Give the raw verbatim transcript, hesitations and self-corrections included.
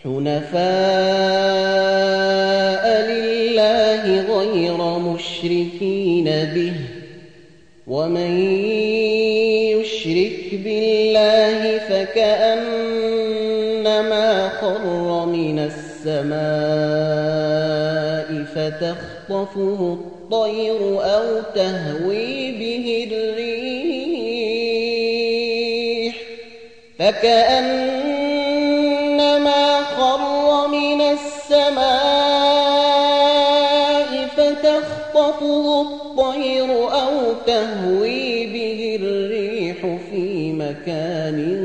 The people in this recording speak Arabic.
حنفاء لله غير مشركين به ومن يشرك بالله فكأنما خر من السماء فتخطفه الطير أو تهوي به الريح فكأنما خر من السماء فتخطفه الطير أو تهوي به الريح في مكان